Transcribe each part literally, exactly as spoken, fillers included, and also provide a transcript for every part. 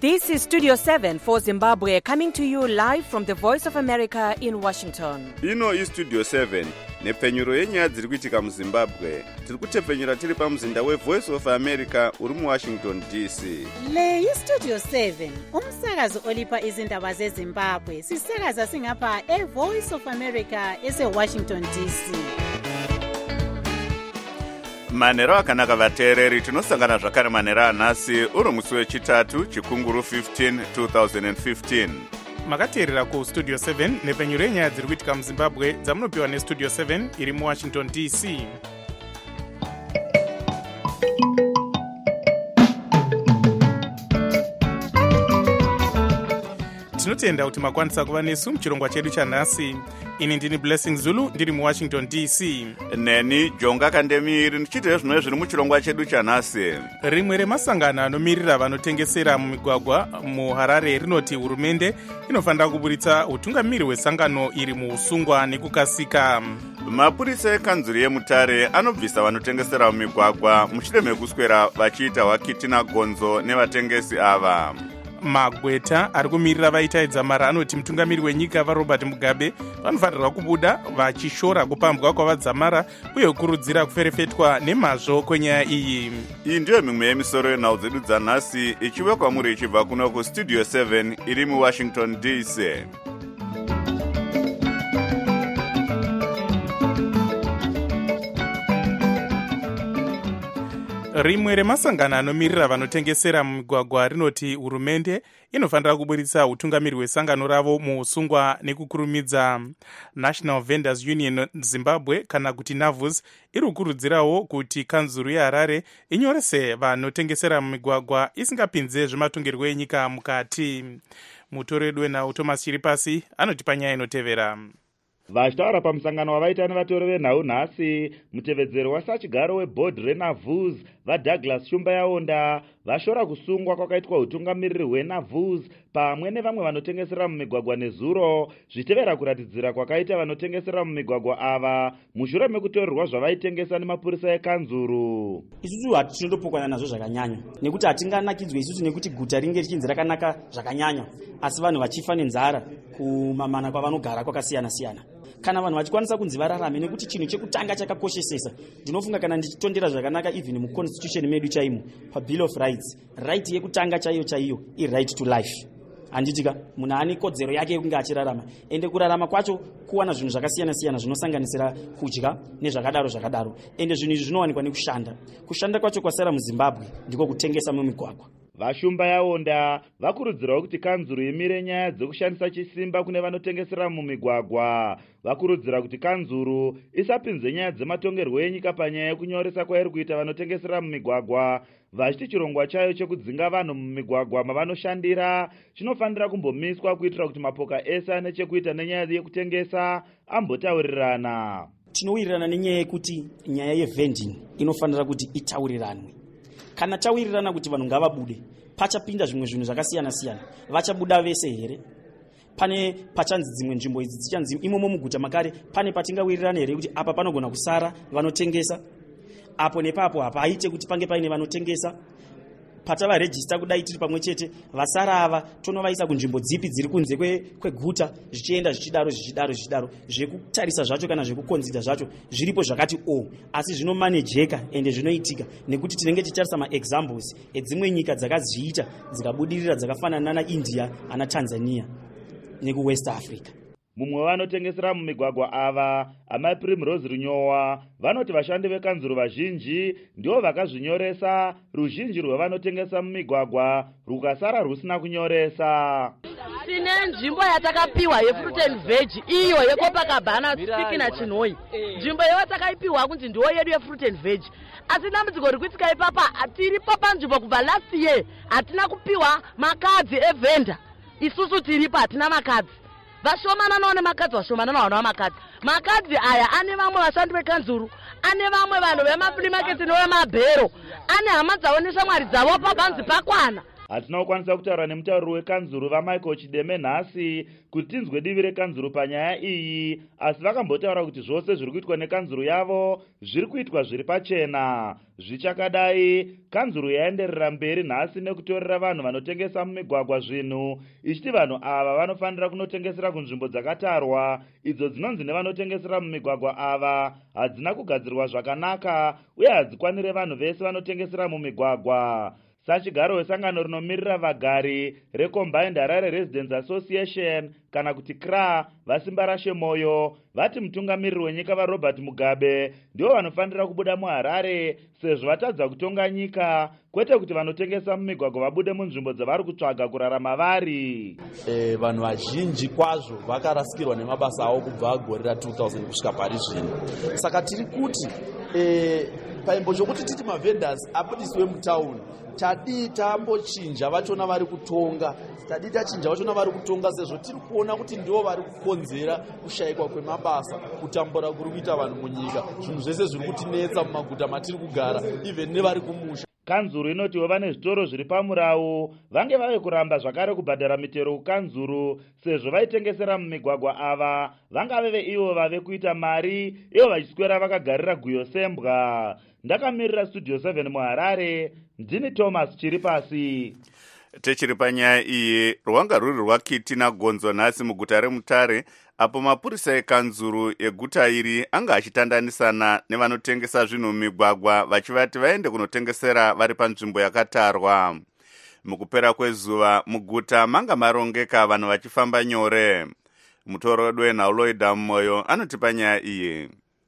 This is Studio seven for Zimbabwe, coming to you live from the Voice of America in Washington. Ino is Studio seven. Nepfenyuro yenyaya dziri kuitika muZimbabwe. Tiri kutepfenyura tiri pamuzinda weVoice of America uri muWashington D C. Le iStudio seven, umsakazo olipa izindaba zeZimbabwe. Sisakaza singapha eVoice of America eseWashington D C. Manero akanaka vateereri, tinosangana zvakare manero anhasi uri musi wechitatu chikunguru fifteen two thousand fifteen. Makateerera ku Studio seven nepfenyuro yenyaya dziri kuitika muZimbabwe dzamunopiwa neStudio seven iri muWashington D C. Tinotenda kuti makwanisa kuva nesu muchirongwa chedu chanhasi. Ini ndini Blessing Zulu ndiri muWashington D C. Neni Jonga Kandemiri ndichitewo zvimwe zviri muchirongwa chedu chanhasi. Rimwe remasangano anomirira vanotengesera mumigwagwa muHarare rinoti hurumende inofanira kuburitsa utungamiri hwesangano iri muusungwa nekukasika. Mapurisa ekanzuru yeMutare anobvisa vanotengesera mumigwagwa mushure mekuswera vachiita hwakitina gonzo nevatengesi ava. Magweta ari kumirira vaita edzamara anoti mutungamiri wenyika vaRobert Mugabe vanofanirwa kubuda vachishora kupambwa kwavadzamara uye kukurudzira kuferefetwa nemazvo kwenyaya iyi. Iyi ndiyo mimwe yemisoro yenhau dzedu dzanhasi ichiwe kwamuri ichibva kuno kuStudio seven iri muWashington D C. Rimwe remasangano anomirira vanotengesera mumigwagwa rinoti hurumende inofanira kuburitsa utungamiri hwesangano ravo muusungwa nekukurumidza. National Vendors Union Zimbabwe kana kuti NAVUZ iri kukurudzirawo kuti kanzuru yeHarare inyorese vanotengesera mumigwagwa isingapinze zvematongerwo enyika mukati. Mutoredu wenhau Thomas Chiripasi anotipa nyaya inotevera. Vachitaura pamusangano wavaita nevatori venhau nhasi, mutevedzero wasachigaro webhodhi reNAVUZ vaDouglas Shumba Yaonda vashora kusungwa kwakaitwa utungamiriri hweNAVUZ pamwe nevamwe vanotengesera mumigwagwa nezuro zvitevera kuratidzira kwakaita vanotengesera mumigwagwa ava mushure mekutorerwa zvavaitengesa nemapurisa ekanzuru. Isusu hati tinondopokwana nazvo zvakanyanya nekuti hatinganakidzwe isusu nekuti guta ringe richinzi rakanaka zvakanyanya asi vanhu vachifa nenzara kumamana kwavanogara kwakasiyana siyana. Kana vanhu vachikwanisa kunzi vararame nekuti chinhu chekutanga chakakoshesesa ndinofunga kana ndichitondera zvakanaka even muconstitution medu chaimo pabill of rights, right yekutanga chaiyo chaiyo i right to life. Anditika munhu ane kodzero yake yekunge achirarama ende kurarama kwacho kuwana zvinhu zvakasiyana siyana zvinosanganisira kudya nezvakadaro zvakadaro ende zvinhu izvi zvinowanikwa nekushanda. Kushanda kwacho kwasara muZimbabwe ndiko kutengesa mumigwagwa. Vashumba Yaonda vakurudzirawo kuti kanzuru imire nyaya dzekushandisa chisimba kune vanotengesera mumigwagwa. Vakurudzira kuti kanzuru isapinze nyaya dzematongerwo enyika panyaya yekunyoresa kwairi kuita vanotengesera mumigwagwa, vachiti chirongwa chayo chekudzinga vanhu mumigwagwa mavanoshandira chinofanira kumbomiswa kuitira kuti mapoka ese ane chekuita nenyaya yekutengesa ambotaurirana. Tinowirirana nenyaya yekuti nyaya yevending inofanira kuti itauriranwe. Kana tawirirana kuti vanhu ngavabude pachapinda zvimwe zvinhu zvakasiyana siyana vachabuda vese here? Pane pachanzi dzimwe nzvimbo idzi dzichanzi imomo muguta makare pane patingawirirana here kuti apa panogona kusara vanotengesa apo nepapo hapaite kuti pange paine vanotengesa patava register kudai tiri pamwe chete vasara ava tonovaisa kunzvimbo dzipi dziri kunze kweguta kwe zvichienda zvichidaro zvichidaro zvichidaro zvekutarisa zvacho kana zvekukonzida zvacho zviripo zvakati o asi zvinomanejeka ende zvinoitika nekuti tinenge tichitarisa maexamples edzimwe nyika dzakazviita dzikabudirira dzakafanana naIndia ana Tanzania nekuWest Africa. Mumwe vanotengesera mumigwagwa ava amai Primrose Runyowa vanoti vashandi vekanzuru vazhinji ndio vakazvinyoresa ruzhinji rwevanotengesa mumigwagwa rukasara rusina kunyoresa. Tine nzvimbo yatakapiwa yefruit and veg iyo yeCopacabana Spiki naChinoi. Nzvimbo iyo takaipiwa kunzi ndiyo yedu yefruit and veg. Asi dambudziko rikuitika ipapa atiripo panzvimbo kubva last year hatina kupiwa makadzi evenda. Isusu tiripo hatina makadzi. Vashomana naone makadzi vashomana naona makadzi. Makadzi aya ane vamwe vashandi vekanzuru, ane vamwe vanhu vemafree market nevemabhero, ane hama dzavo neshamwari dzavo pabanzi pakwana. hatina kukwanisa kutaura nemutauriri wekanzuru vamichael chideme nhasi kuti tinzwe divi rekanzuru panyaya iyi, asi vakambotaura kuti zvose zviri kuitwa nekanzuru yavo zviri kuitwa zviri pachena. Zvichakadai, kanzuru yaenderera mberi nhasi nekutorera vanhu vanotengesa mumigwagwa zvinhu, ichiti vanhu ava vanofanira kunotengesera kunzvimbo dzakatarwa, idzo dzinonzi nevanotengesera mumigwagwa ava hadzina kugadzirwa zvakanaka uye hadzikwanire vanhu vese vanotengesera mumigwagwa. Sachigaro wesangano rinomirira vagari reCombined Harare Residents Association kana kuti C R A vasimba rashe moyo vati mutungamiriri wenyika vaRobert Mugabe ndivo vanofanira kubuda muHarare sezvo vatadza kutonga nyika, kwete kuti vanotengesa mumigwagwa vabude munzvimbo dzavari kutsvaga kurarama vari. E, vanhu vazhinji kwazvo vakarasikirwa nemabasa avo kubva gore ra two thousand kusvika pari zvino. Saka tiri kuti e, paimbo chokuti titi mavendors abudiswe mutauni, tadi tambochinja vachona vari kutonga, tadi tachinja vachona vari kutonga sezvo tiri kuona kuti ndivo vari kukonzera kushayikwa kwemabasa, kutambura kuri kuita vanhu munyika. Zvinhu zvese zviri kutinetsa mumaguta matiri kugara, even nevari kumusha. Kanzuru inotiwo vane zvitoro zviri pamurau vange vave kuramba zvakare kubhadhara mitero kukanzuru sezvo vaitengesera mumigwagwa ava vangave veivo vave kuita mari ivo vachiswera vakagarira guyo sembwa. Ndakamirira studio seven muHarare, ndini Thomas Chiripasi. Tichiri panyaya iyi, rwanga rwuri rwakiti nagonzo nhasi muguta reMutare, apo mapurisa ekanzuru eguta iri anga achitandanisana nevanotengesa zvinhu mumigwagwa vachivati vaende kunotengesera vari panzvimbo yakatarwa. Mukupera kwezuva muguta manga marongeka vanhu vachifamba nyore. Mutoro wedu weNhauloida Moyo anoti panyaya iyi.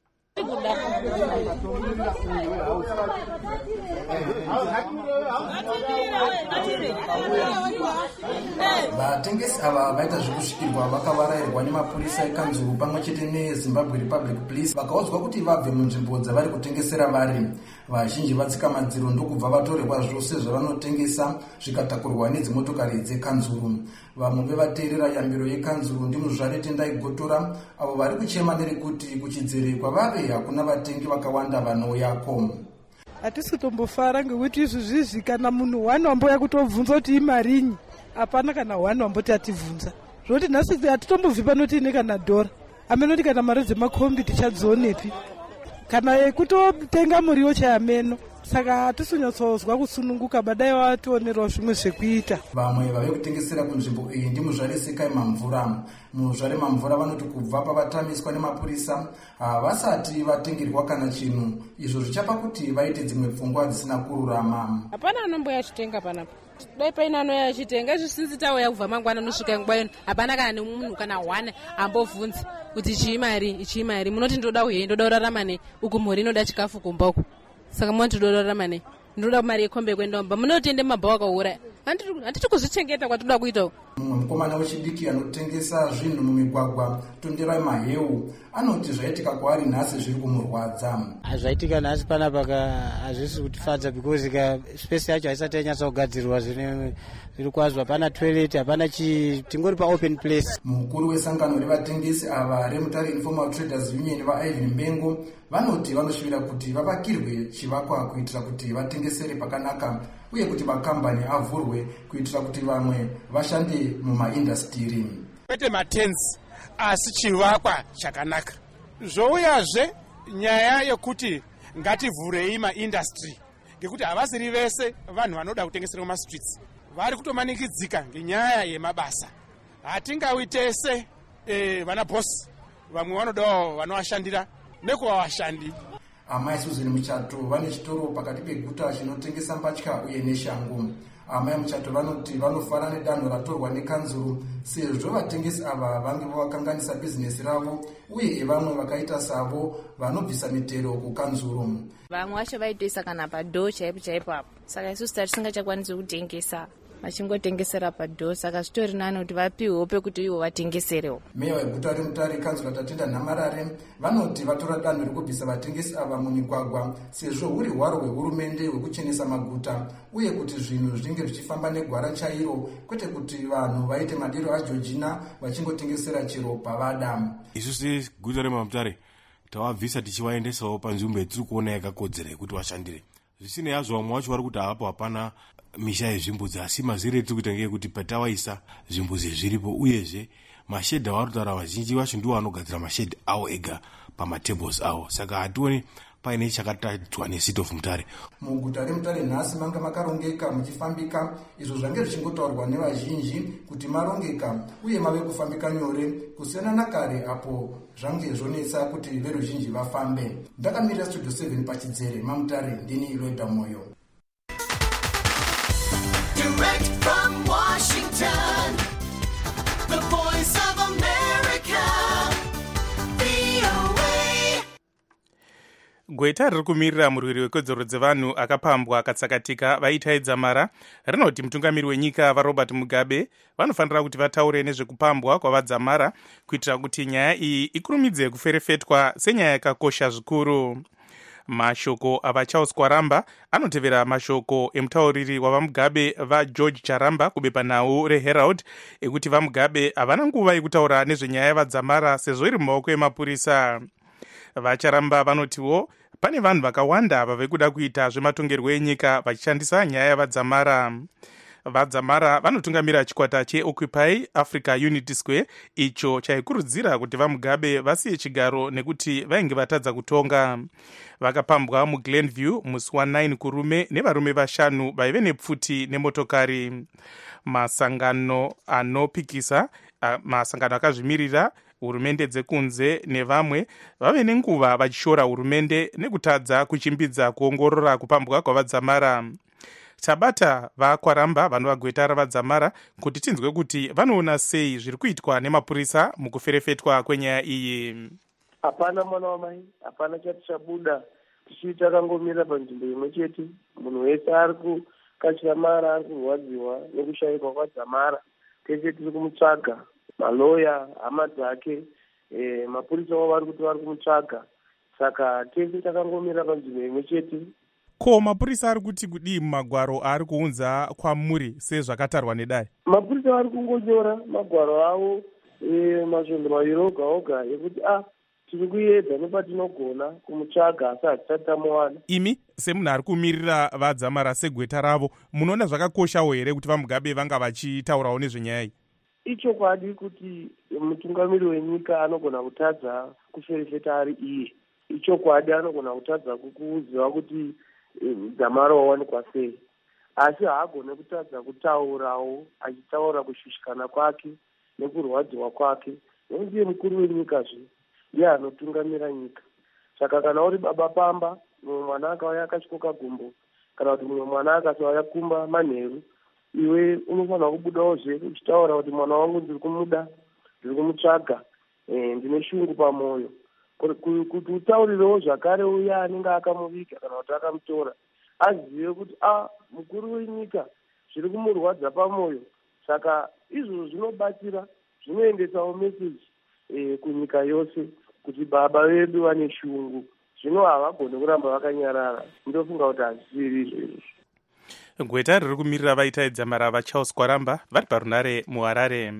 Vatengesi ava vaita zvekusvikirwa vakavarayirwa nemapurisa ekanzuru pamwe chete neZimbabwe Republic Police vakaudzwa kuti vabve munzvimbo dzavari kutengesera vari. Vazhinji vatsika madziro ndokubva vatorerwa zvose zvavanotengesa zvikatakurwa nedzimotokari dzekanzuru. Vamwe vevateerera yambiro yekanzuru ndimuzvare Tendai Gotora avo vari kuchema nerekuti kuchidzere kwavave hakuna vatengi vakawanda vanouya-ko. Hatisi kutombofara ngekuti izvi zvizvi kana munhu wani wambouya kutobvunza kuti imarinyi, hapana kana wani wamboti ativhunza. Zvoti nhasi hatitombobvi panoti ine kana dhora, amenoti kana mari dzemakombi tichadzionepi, kana yekutotenga muriwo chayameno. Saka hatisi kunyatsozwa kusununguka badai vationerawo zvimwe zvekuita. Vamwe vave kutengesera kunzvimbo iyi ndimuzvare Sekai Mamvura. Muzvare Mamvura vanoti kubva pavatamiswa nemapurisa havasati vatengerwa kana chinhu, izvo zvichapa kuti vaite dzimwe pfungwa dzisina kururama. Hapana anomboya achitenga panapa. Dai paina anoya achitenga zvisinzi tauya kubva mangwana nosvika nguva ino, hapana kana nemunhu kana hwana ambovhunzi kuti chiimari ichiimari, munoti ndoda uye ndoda kurarama nei, uku mhuri inoda chikafu kumba uku. Saka munoti ndoda kurarama nei, ndoda mari yekombe kwendomba, munotende mabhawa akaura. Handiti kuzvichengeta kwatoda kuita. Mumwe mukomana wechidiki anotengesa zvinhu mumigwagwa Tonderai Maheu anoti zvaitika kwaari nhasi zviri kumurwadza. Zvaitika nhasi panapa hazvisi kutifadza because ka space yacho haisati yanyatsa kugadzirwa zvine zviri kwazvo, hapana toilet, hapana chi, tingori pa open place. Mukuru wesangano revatengesi ava reMutare Informal Traders Union vaIvan Mbengo vanoti vanoshuvira kuti vavakirwe chivakwa kuitira kuti vatengesere pakanaka uye kuti makambani avhurwe kuitira kuti vamwe vashande mumaindastiri. Kwete matenzi asi chivakwa chakanaka. Zvouyazve nyaya yekuti ngativhurei maindastri ngekuti havasiri vese vanhu vanoda kutengesera mumastreets, vari kutomanikidzika ngenyaya yemabasa. Hatingawitese e, vana boss vamwe vanodawo vanovashandira nekuvavashandi. Amai Susan Muchato vane chitoro pakati peguta chinotengesa mbatya uye neshangu. Amai Muchato vanoti vanofara nedanho ratorwa nekanzuru sezvo vatengesi ava vange vakanganisa bizinesi ravo uye vamwe vakaita savo vanobvisa mitero kukanzuru. Vamwe vacho vaitoisa kana padho chaipo chaipo apo, saka isusu tisingachakwanisi kutengesa vachingotengesera padho, saka zvitori nani kuti vapiwewo pekuti ivo vatengeserewo. Meya weguta reMutare Kanzura Tatenda Nhamarare vanoti vatora danho rekubvisa vatengesi ava mumigwagwa sezvo huri hwaro hwehurumende hwekuchenesa maguta uye kuti zvinhu zvinge zvichifamba negwara chairo, kwete kuti vanhu vaite madiro aJorgina vachingotengesera chero pavada. Isusu guta reMutare tavabvisa tichivaendesawo panzvimbo yatiri kuona yakakodzera yekuti vashandire. Zvisinei hazvo vamwe vacho vari kuti hapo hapana misha yezvimbudzi, asi mazire tiri kuita ngeyekuti patawaisa zvimbudzi zviripo, uyezve mashedhi avarutaura vazhinji vacho ndiwo vanogadzira mashedhi avo ega pamatables avo, saka hationi paine chakatadzwa necity of Mutare. Muguta reMutare nhasi manga makarongeka muchifambika, izvo zvange zvichingotaurwa nevazhinji kuti marongeka uye mave kufambika nyore kusiyana nakare apo zvange zvonetsa kuti veruzhinji vafambe. Ndakamirira studio seven pachidzere maMutare, ndini Iloida Moyo. Direct from Washington, the voice of America, V O A. Gweta riri kumirira murwiri wekodzero dzevanhu akapambwa akatsakatika vaitaidza mara rinoti mutungamiri wenyika vaRobert Mugabe vanofanira kuti vataure nezvekupambwa kwavadzamara kuitira kuti nyaya iyi ikurumidze kuferefetwa senyaya yakakosha zvikuru. Mashoko avaCharles Kwaramba anotevera mashoko emutauriri wavaMugabe vaGeorge Charamba kubepanhau reHerald ekuti vaMugabe havana nguva yekutaura nezvenyaya yavadzamara sezvo iri mumaoko emapurisa. VaCharamba vanotiwo pane vanhu vakawanda vave kuda kuita zvematongerwo enyika vachishandisa nyaya yavadzamara. Vadzamara vanotungamira chikwata cheOccupy Africa Unity Square, icho chaikurudzira kuti vaMugabe vasiye chigaro nekuti vainge vatadza kutonga. Vakapambwa muGlenview musi wanine kurume nevarume vashanu vaive nepfuti nemotokari. Masangano anopikisa, masangano akazvimirira, hurumende dzekunze nevamwe vave nenguva vachishora hurumende nekutadza kuchimbidza kuongorora kupambwa kwavadzamara. Tabata vaKwaramba vanhu vagweta ravadzamara kuti tinzwe kuti vanoona sei zviri kuitwa nemapurisa mukuferefetwa kwenyaya iyi. Hapana mwana wamai, hapana chati chabuda, tichiri takangomira panzvimbo imwe chete. Munhu wese ari kukachira mara, ari kurwadziwa nekushayikwa kwadzamara. Tese tiri kumutsvaga, maloya, hama dzake, e, mapurisa wavo vari kuti vari kumutsvaga. Saka tese takangomira panzvimbo imwe chete. Ko mapurisa ari kuti kudii mumagwaro ari kuunza kwamuri sezvakatarwa nedai? Mapurisa ari kungonyora magwaro avo e, masvondo maviri oga oga ekuti ah tiri kuedza nepatinogona kumutsvaga asi hatisati tamuwana. Imi semunhu ari kumirira vadzamara segweta ravo, munoona zvakakoshawo here kuti vaMugabe vanga vachitaurawo nezvenyaya iyi? Ichokwadi kuti mutungamiri wenyika anogona kutadza kuferefeta ari iye. Ichokwadi anogona kutadza kukuziva kuti dzamara wawanikwa sei, asi haagone kutadza kutaurawo achitaura kushushikana kwake nekurwadziwa kwake. Ndiye mukuru wenyika zve, ndiye anotungamira nyika. Saka kana uri baba pamba, mumwe mwana akauya akashikoka gumbo, kana kuti mumwe mwana akasauya kumba manheru, iwe unofanira kubudawo zve uchitaura kuti mwana wangu ndiri kumuda, ndiri kumutsvaga, e, ndine shungu pamwoyo. Kuti utaurirewo zvakare uya anenge akamuviga kana kuti akamutora azive kuti a mukuru wenyika zviri kumurwadza pamwoyo. Saka izvozvo zvinobatsira, zvinoendesawo meseji e, kunyika yose kuti baba vedu vane shungu, zvino havagone kuramba vakanyarara. Ndofunga kuti hazvisiri izvozvo. Gweta riri kumirira vaitaidza mara vaCharles Kwaramba vari parunare muHarare.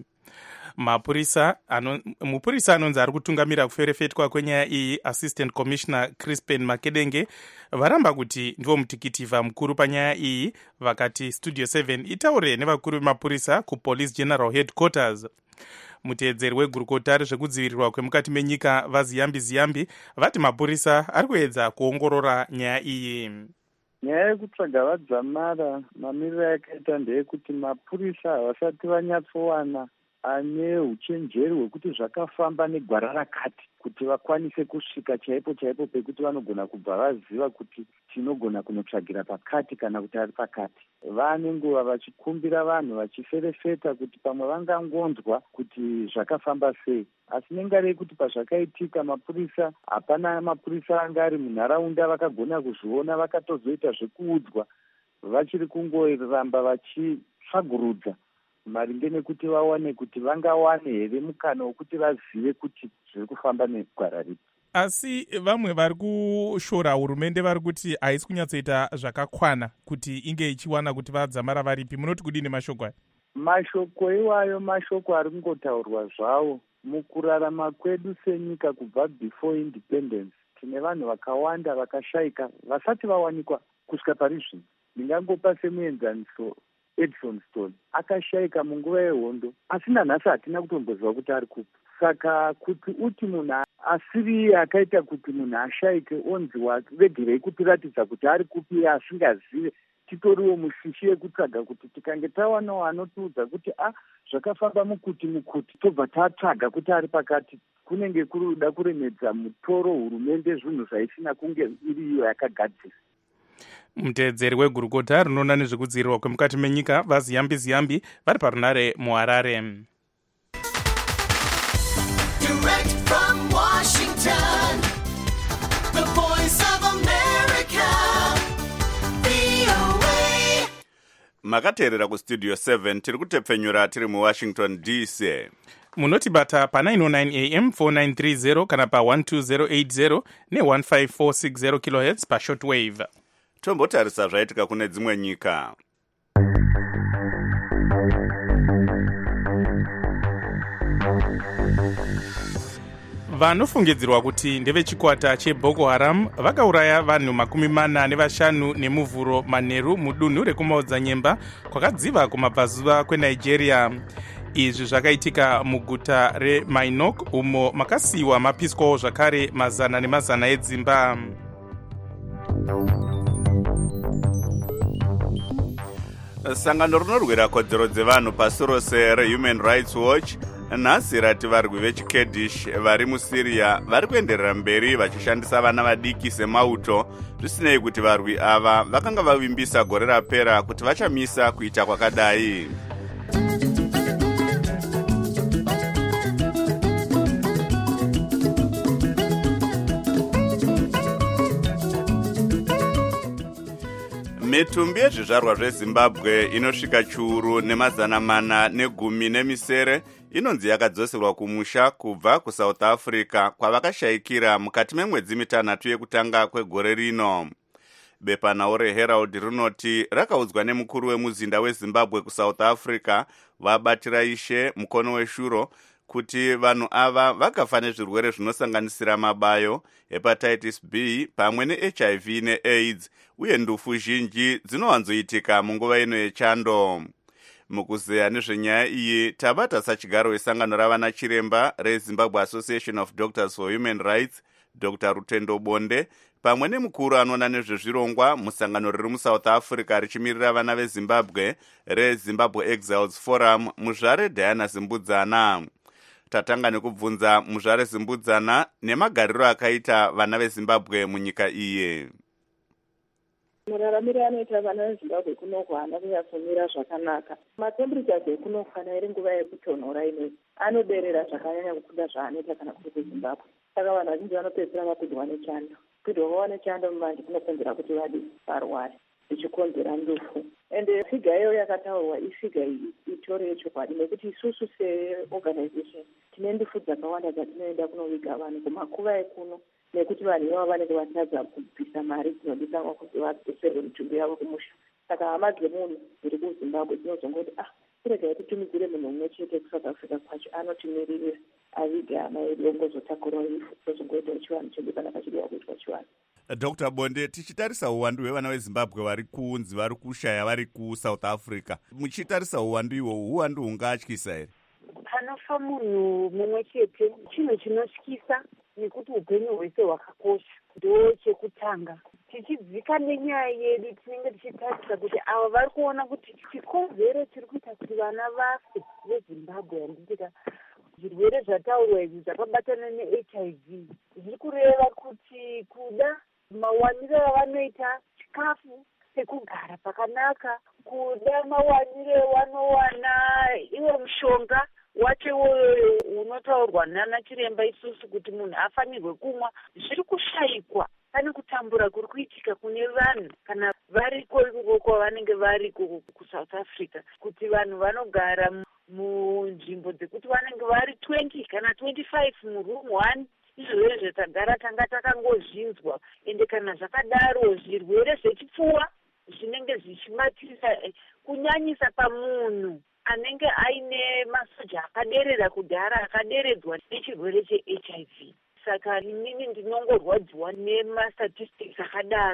Mapurisa ano, mupurisa anonzi ari kutungamira kuferefetwa kwenyaya iyi Assistant Commissioner Crispin Makedenge varamba kuti ndivo mutikitifa mukuru panyaya iyi, vakati Studio seven itaure nevakuru vemapurisa kuPolice General Headquarters. Muteedzeri wegurukota rezvekudzivirirwa kwemukati menyika vaZiyambi Ziyambi vati mapurisa ari kuedza kuongorora nyaya iyi. Nyaya yekutsvaga vadzamara mamiriro yakaita ndeyekuti mapurisa havasati vanyatsowana ane uchenjeri hwekuti zvakafamba negwara rakati kuti vakwanise kusvika chaipo chaipo pekuti vanogona kubva vaziva kuti tinogona kunotsvagira pakati kana kuti ari pakati. Vane nguva vachikumbira vanhu vachiferefeta kuti pamwe vangangonzwa kuti zvakafamba sei, asi nengarei kuti pazvakaitika mapurisa hapana mapurisa anga ari munharaunda vakagona kuzviona vakatozoita zvekuudzwa, vachiri kungoramba vachitsvagurudza maringe nekuti vawane kuti vangawane here mukana wekuti vazive kuti zviri kufamba negwara ripi. Asi vamwe vari kushora hurumende vari kuti haisi kunyatsoita zvakakwana kuti inge ichiwana kuti vadzamara varipi. Munoti kudini mashoko aya? Mashoko iwayo mashoko ari kungotaurwa zvavo. Mukurarama kwedu senyika kubva before independence tine vanhu vakawanda vakashayika vasati vawanikwa kusvika pari zvino. ndingangopa semuenzaniso Edson Stone akashayika munguva yehondo, asi nanhasi hatina kutomboziva kuti ari kupi. Saka kuti uti munhu asiri akaita kuti munhu ashayike onzi wake vegerei kutiratidza kuti ari kupi asingazive, titoriwo mushishi yekutsvaga kuti tikange tawanawo anotiudza kuti a zvakafamba mukuti mukuti tobva tatsvaga kuti ari pakati, kunenge kuri kuda kuremedza mutoro hurumende zvinhu zvaisina kunge iri iyo yakagadzira. Mutedzeri wegurukota rinoona nezvekudzivirirwa kwemukati menyika vaziyambi ziyambi vari parunare muharare. Direct from Washington, the voice of America, V O A. Makateerera kustudio seven tiri kutepfenyura tiri muWashington D C. Munotibata pa nine oh nine A M four nine three zero kana pa one two zero eight zero ne one five four six zero kilohertz pa shortwave. Tombotarisa zvaitika kune dzimwe nyika. Vanofungidzirwa kuti ndevechikwata cheBoko Haram vakauraya vanhu makumi mana nevashanu nemuvhuro manheru mudunhu rekumaodzanyemba kwakadziva kumabvazuva kweNigeria. Izvi zvakaitika muguta reMinok umo makasiyiwa mapiswawo zvakare mazana nemazana edzimba. Sangano rinorwira kodzero dzevanhu pasi rose reHuman Rights Watch nhasi rati varwi vechikurdish vari muSyria vari kuenderera mberi vachishandisa vana vadiki semauto, zvisinei kuti varwi ava vakanga vavimbisa gore rapera kuti vachamisa kuita kwakadai. Mitumbi yezvizvarwa zveZimbabwe inosvika chiuru nemazana mana negumi nemisere inonzi yakadzoserwa kumusha kubva kuSouth Africa kwavakashayikira mukati memwedzi mitanhatu yekutanga kwegore rino. Bepanhau reHerald rinoti rakaudzwa nemukuru wemuzinda weZimbabwe kuSouth Africa vabatira ishe mukono weshuro kuti vanhu ava vakafa nezvirwere zvinosanganisira mabayo, hepatitis B pamwe neH I V neAIDS uye ndufu zhinji dzinowanzoitika munguva ino yechando. Mukuzeya nezvenyaya iyi tabata sachigaro wesangano ravana chiremba reZimbabwe Association of Doctors for Human Rights Doctor Rutendo Bonde pamwe nemukuru anoona nezvezvirongwa musangano riri muSouth Africa richimirira vana veZimbabwe reZimbabwe Exiles Forum muzvare Diana Zimbudzana. Tatanga nekubvunza muzvare Zimbudzana nemagariro akaita vana veZimbabwe munyika iyi. Muraramiro anoita vana veZimbabwe kunoko haana kunyatsomira zvakanaka. Matemperatures ekunofana iri nguva yekutonhora ino anoderera zvakanyanya kukunda zvaanoita kana kuri kuZimbabwe. Saka vanhu vazhinji vanopedzisira vapindwa nechando. Kupindwa kwavo nechando mumanje kunokonzera kuti vadi varware zvichikonzera ndufu. Ende figa iyo yakataurwa ifiga itori yechokwadi nekuti isusu seorganization tine ndufu dzakawanda dzatinoenda kunoviga vanhu kumakuva ekuno nekuti vanhu ivavo vanenge vatadza kubvisa mari dzinodikanwa kuti vadzoserwe mitumbi yavo kumusha. Saka hama dzemunhu dziri kuZimbabwe dzinozongoti ah kuregai titumidzire munhu umwe chete kuSouth Africa kwacho anotimiririra avige hama yedu ongozotakurawo ifu tozongoitawo chivanhu chedu kana pachidiwa kuitwa chivanhu. Doctor Bonde, tichitarisa uwandu hwevana veZimbabwe vari kunzi vari kushaya vari kuSouth Africa, muchitarisa uwandu ihwohwo uwandu hungatyisa here? Panofa munhu mumwe chete chinhu chinotyisa nekuti upenyu hwese hwakakosha ndo chekutanga. Tichidzika nenyaya yedu tinenge tichitarisa kuti ava vari kuona kuti chikonzero chiri kuita kuti vana vafe veZimbabwe handitika zvirwere zvataurwa izvi zvakabatana neH I V zviri kureva kuti kuda mawaniro avanoita chikafu sekugara pakanaka, kuda mawaniro avanowana iwo mushonga wacho unotaurwa nana chiremba isusu kuti munhu afanirwe kumwa, zviri kushayikwa. Pane kutambura kuri kuitika kune vanhu kana variko kwavanenge vari kuSouth Africa, kuti vanhu vanogara munzvimbo dzekuti vanenge vari twenty kana twenty-five muroom one. Izvozvo zvatagara tanga takangozvinzwa. Ende kana zvakadaro zvirwere zvechipfuva zvinenge zvichimatirisa kunyanyisa pamunhu anenge aine masoja akaderera kudhara akaderedzwa nechirwere cheH I V. Saka inini ndinongorwadziwa nemastatistics akadaro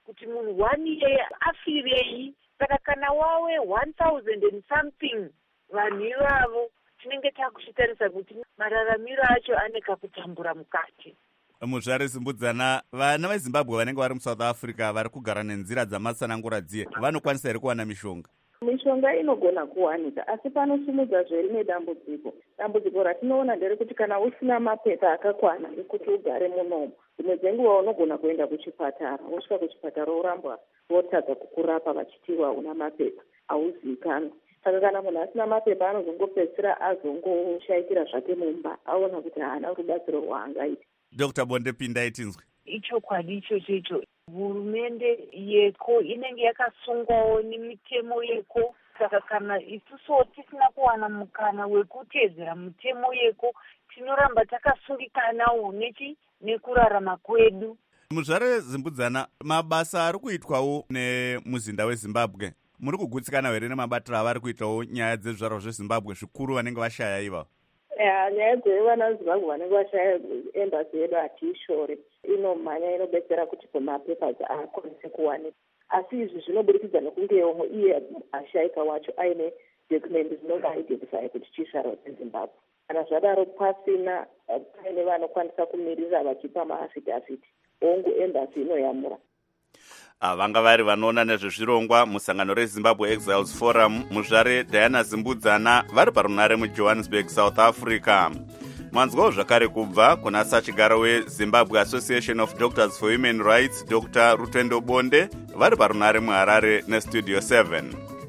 kuti munhu one iyeye afirei. Saka kana wawe one thousand and something vanhu ivavo tinenge takuchitarisa kuti mararamiro acho ane kakutambura mukati. Muzvare Zimbudzana, vana veZimbabwe vanenge vari muSouth Africa vari kugara nenzira dzamatsanangura dziye vanokwanisa here kuwana mishonga? Mishonga inogona kuwanika, asi panosimudza zverimwe dambudziko. Dambudziko ratinoona nderekuti kana usina mapepa akakwana ekuti ugare munomu, dzimwe dzenguva unogona kuenda kuchipatara, wosvika kuchipatara worambwa votadza kukurapa vachitiwa una mapepa, hauzivikanwi. Saka kana munhu asina mapepa anozongopedzisira azongoshaikira zvake mumba, aona kuti haana rubatsiro rwaangaita. Doctor Bonde Pindai tinzwe. Ichokwadi ichocho icho. Hurumende yeko inenge yakasungwawo nemitemo yeko. Saka kana isusu tisina kuwana mukana wekuteedzera mitemo yeko, tinoramba takasungikanawo nechi nekurarama kwedu. Muzvare Zimbudzana, mabasa ari kuitwawo nemuzinda weZimbabwe, muri kugutsikana here nemabatiro avari kuitawo nyaya dzezvizvarwa zveZimbabwe zvikuru vanenge vashaya ivavo? Nyaya dzevana veZimbabwe vanenge vashaya embassy yedu hatiishore. Inomhanya inobetsera kuti mapepa akwanise kuwanika. Asi izvi zvinobudikidza nekungewo iye ashaika wacho aine document dzinonge aidentifaye kuti chizvarwa cheZimbabwe. Kana zvadaro pasina paine vanokwanisa kumirira vachipa maafidavhiti, hongu embassy inoyamura. Vanga vari vanoona nezvezvirongwa musangano reZimbabwe Exiles Forum, Muzvare Diana Zimbudzana vari parunare muJohannesburg, South Africa. Mwanzwawo zvakare kubva kuna sachigaro weZimbabwe Association of Doctors for Human Rights, Doctor Rutendo Bonde, vari parunare muHarare neStudio seven.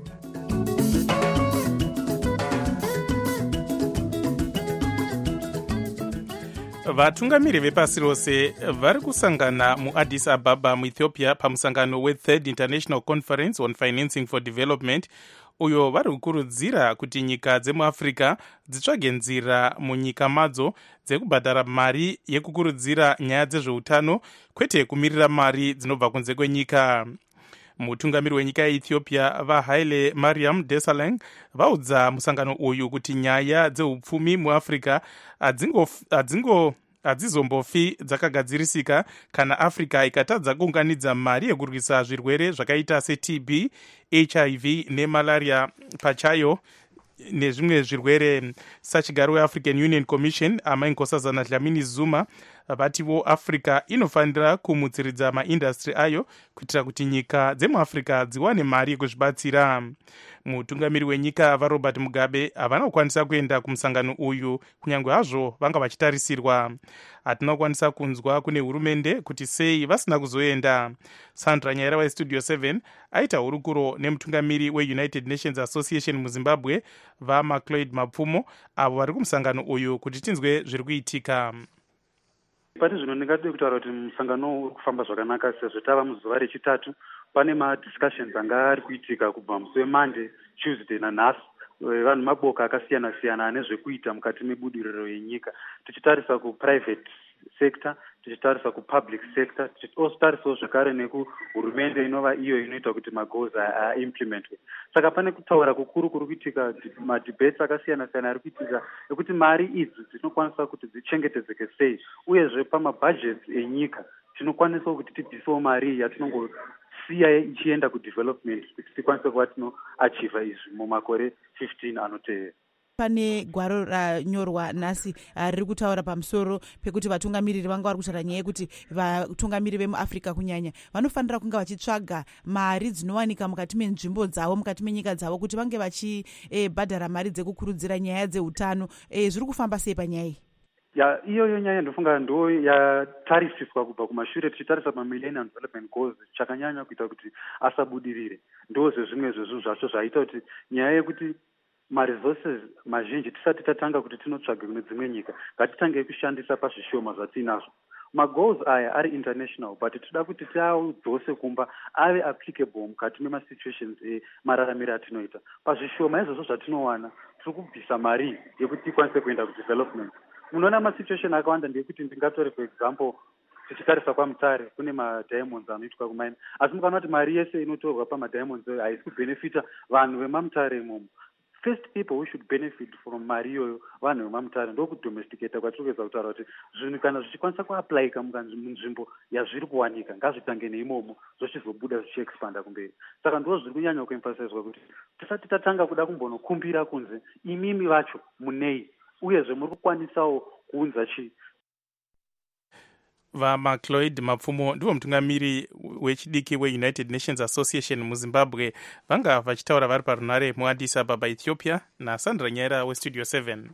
Vatungamiri vepasi rose vari kusangana muAddis Ababa muEthiopia pamusangano weThird International Conference on Financing for Development, uyo vari kukurudzira kuti nyika dzemuAfrica dzitsvage nzira munyika madzo dzekubhadhara mari yekukurudzira nyaya dzezveutano, kwete kumirira mari dzinobva kunze kwenyika. Mutungamiri wenyika yeEthiopia vaHaile Mariam Desalegn vaudza musangano uyu kuti nyaya dzeupfumi muAfrica adzingo adzingo hadzizombofi dzakagadzirisika kana Africa ikatadza kuunganidza mari yekurwisa zvirwere zvakaita seT B, H I V nemalaria pachayo nezvimwe zvirwere. Sachigaro weAfrican Union Commission Amai Nkosazana Dlamini Zuma vatiwo Africa inofanira kumutsiridza maindastry ayo kuitira kuti nyika dzemuAfrica dziwane mari yekuzvibatsira. Mutungamiri wenyika vaRobert Mugabe havana kukwanisa kuenda kumusangano uyu kunyange hazvo vanga vachitarisirwa. Hatina kukwanisa kunzwa kune hurumende kuti sei vasina kuzoenda. Sandra Nyaira weStudio seven aita hurukuro nemutungamiri weUnited Nations Association muZimbabwe vaMacLeod Mapfumo avo vari kumusangano uyu kuti tinzwe zviri kuitika. Pari zvino ndingade kutaura kuti musangano uri kufamba zvakanaka sezvo tava muzuva rechitatu. Pane madiscussions anga ari kuitika kubva musi weMonday, Tuesday nanhasi. Vanhu maboka akasiyana siyana ane zvekuita mukati mebudiriro yenyika, tichitarisa kuprivate sector, tichitarisa kupublic sector, tichitarisawo zvakare nekuhurumende inova iyo inoita kuti magoals aimplementwe. Saka pane kutaura kukuru kuri kuitika, madebates akasiyana siyana ari kuitika ekuti mari idzi dzinokwanisa kuti dzichengetedzeke sei, uyezve pamabudgets enyika tinokwanisawo kuti tibvisewo mari yatinongosiya ichienda kudevelopment kuti tikwanise kuva tinoachiva izvi mumakore fifteen anotevera. Pane gwaro ranyorwa nhasi riri kutaura pamusoro pekuti vatungamiriri vanga vari kutaura nyaya yekuti vatungamiriri vemuAfrica kunyanya vanofanira kunge vachitsvaga mari dzinowanika mukati menzvimbo dzavo, mukati menyika dzavo, kuti vange vachibhadhara mari dzekukurudzira nyaya dzeutano. Zviri kufamba sei panyaya iyi? Ya iyoyo nyaya ndofunga ndo yatarisiswa kubva kumashure tichitarisa pamillennium development goals chakanyanya kuita kuti asabudirire. Ndo zvezvimwe zvezvinhu zvacho zvaita kuti nyaya yekuti maresources mazhinji tisati tatanga kuti tinotsvaga kune dzimwe nyika ngatitange kushandisa pazvishoma zvatinazvo. Magoals aya ari international, but tinoda kuti tiadzose kumba ave applicable mukati memasituations emararamiro atinoita. Pazvishoma izvozvo zvatinowana tiri kubvisa mari yekuti tikwanise kuenda kudevelopment. Unoona masituation akawanda ndeyekuti ndingatore for example tichitarisa kwaMutare kune madiamonds anoitwa kumaina, asi mukaona kuti mari yese inotorwa pamadiamonds haisi kubhenefita vanhu vemaMutare imomo. first people who should benefit from mari iyoyo vanhu vemamutare ndokudomesticata kwatiri kuedza kutaura kuti zvinhu kana zvichikwanisa kuaplaika munzvimbo yazviri kuwanika ngazvitange neimomo zvochizobuda zvichiexpanda kumberi. Saka ndo zviri kunyanya kuemphasizwa kuti tisati tatanga kuda kumbonokumbira kunze imimi vacho munei uyezve muri kukwanisawo kuunza chii. vamacloid mapfumo ndivo mutungamiri wechidiki weunited nations association muzimbabwe vanga vachitaura vari parunare muaddis ababa ethiopia nasandra nyaira westudio seven.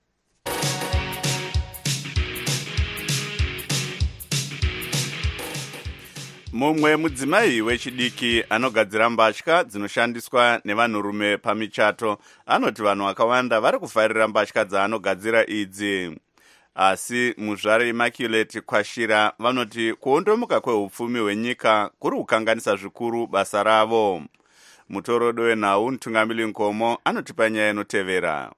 mumwe mudzimai wechidiki anogadzira mbatya dzinoshandiswa nevanhurume pamichato anoti vanhu vakawanda vari kufarira mbatya dzaanogadzira idzi. Asi muzvare Immaculate Kwashira vanoti kuondomuka kweupfumi hwenyika kuri kukanganisa zvikuru basa ravo. Mutorodo wenhau Ntungamili Nkomo anotipa nyaya inotevera.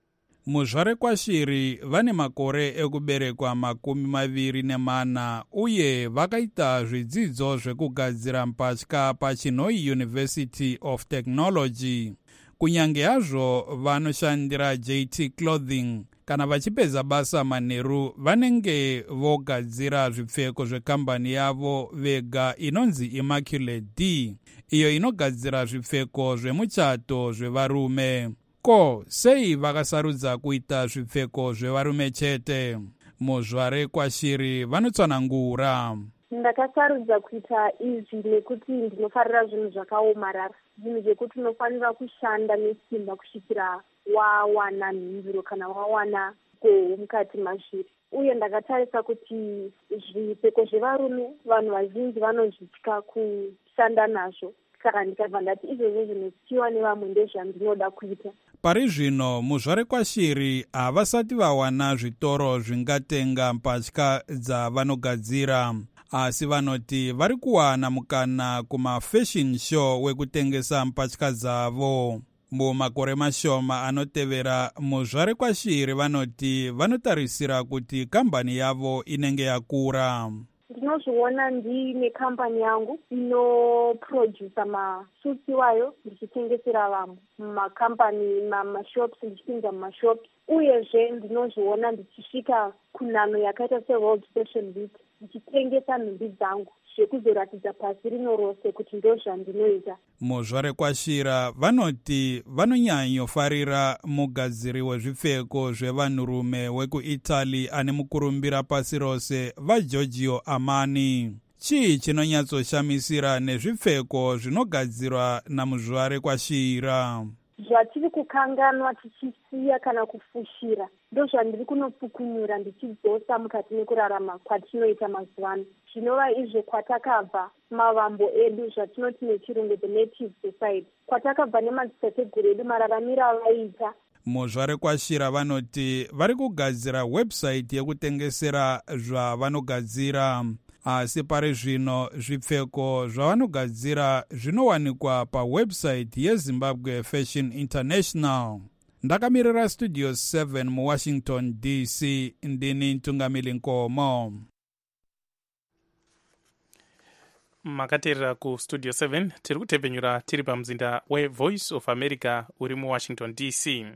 Muzvare Kwashiri vane makore ekuberekwa makumi maviri nemana uye vakaita zvidzidzo zvekugadzira mbatya paChinoi University of Technology. Kunyange hazvo vanoshandira J T Clothing, kana vachipedza basa manheru vanenge vogadzira zvipfeko zvekambani yavo vega inonzi Immaculate D, iyo inogadzira zvipfeko zvemuchato zvevarume. Ko sei vakasarudza kuita zvipfeko zvevarume chete? Muzvare Kwashiri vanotsanangura. Ndakasarudza kuita izvi nekuti ndinofarira zvinhu zvakaomarara, zvinhu zvekuti unofanira kushanda nesimba kusvikira wawana mhinduro kana wawana goho mukati mazviri. Uye ndakatarisa kuti zvipfeko zvevarume vanhu vazhinji vanozvitya kushanda nazvo, saka ndikabva ndati izvozvo zvinotyiwa nevamwe ndezvandinoda kuita. Pari zvino Muzvare Kwashiri havasati vawana zvitoro zvingatenga mbatya dzavanogadzira, asi vanoti vari kuwana mukana kumafashion show wekutengesa mbatya dzavo. Mumakore mashoma anotevera Muzvare Kwashiri vanoti vanotarisira kuti kambani yavo inenge yakura. Ndinozviona ndine kambani yangu inoprodusa masutsi wayo ndichitengesera vamwe mumakambani mashops, ndichipinza mumashops. Uyezve ndinozviona ndichisvika kunano yakaita seWorld Fashion Week ndichitengesa nhumbi dzangu zvekuzoratidza pasi rino rose kuti ndo zvandinoita. Muzvare Kwashira vanoti vanonyanyofarira mugadziri wezvipfeko zvevanhurume wekuItaly ane mukurumbira pasi rose vaGiorgio Armani. Chii chinonyatsoshamisira nezvipfeko zvinogadzirwa naMuzvare Kwashira? Zvatiri kukanganwa tichisiya kana kufushira ndo zvandiri kunopfukunyura ndichidzosa mukati mekurarama kwatinoita mazuvano. Zvinova izvo kwatakabva mavambo edu zvatinoti nechirungu the native society, kwatakabva nemadzitateguru edu mararamiro avaita. Muzvare Kwashira vanoti vari kugadzira website yekutengesera zvavanogadzira, asi pari zvino zvipfeko zvavanogadzira zvinowanikwa pawebsite yeZimbabwe Fashion International. Ndakamirira Studio seven muWashington D C, ndini Ntungamili Nkomo. Makateerera kustudio seven tiri kutepenyura tiri pamzinda weVoice of America uri muWashington D C.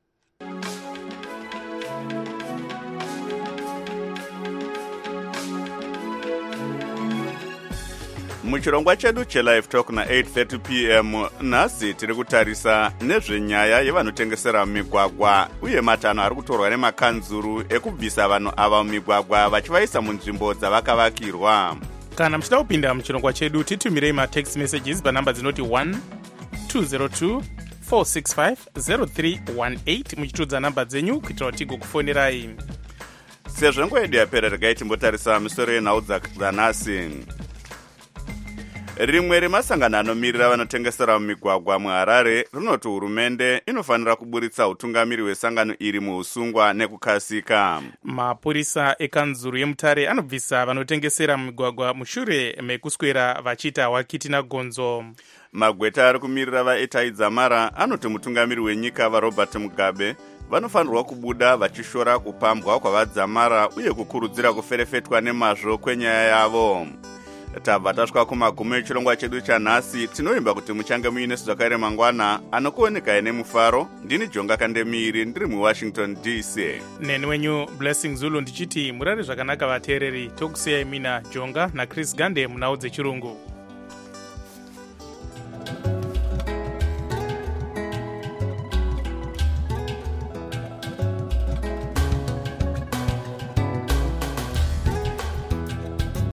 Muchirongwa chedu chelive talk na eight thirty p m nhasi tiri kutarisa nezvenyaya yevanotengesera mumigwagwa uye matanho ari kutorwa nemakanzuru ekubvisa vanhu ava mumigwagwa vachivaisa munzvimbo dzavakavakirwa. Kana muchida kupinda muchirongwa chedu titumirei matext messages panhamba dzinoti one two zero two four six five zero three one eight muchitudza nhamba dzenyu kuitira kuti tigokufonerai. Sezvo nguva yedu yapera regai timbotarisa misoro yenhau dzanhasi. Rimwe remasangano anomirira vanotengesera mumigwagwa muHarare rinoti hurumende inofanira kuburitsa utungamiri hwesangano iri muusungwa nekukasika. Mapurisa ekanzuru yemutare anobvisa vanotengesera mumigwagwa mushure mekuswera vachiita wakiti nagonzo. Magweta ari kumirira vaEtai Dzamara anoti mutungamiri wenyika vaRobert Mugabe vanofanirwa kubuda vachishora kupambwa kwavadzamara uye kukurudzira kuferefetwa nemazvo kwenyaya yavo. tabva tasvika kumagumo echirongwa chedu chanhasi. Tinoimba kuti muchange muine zvakaire mangwana anokuonekai nemufaro. Ndini Jonga Kandemiri ndiri muWashington D C. Neni wenyu Blessing Zulu ndichiti murare zvakanaka vateereri. Tokusiyai mina Jonga naChris Gande munhau dzechirungu.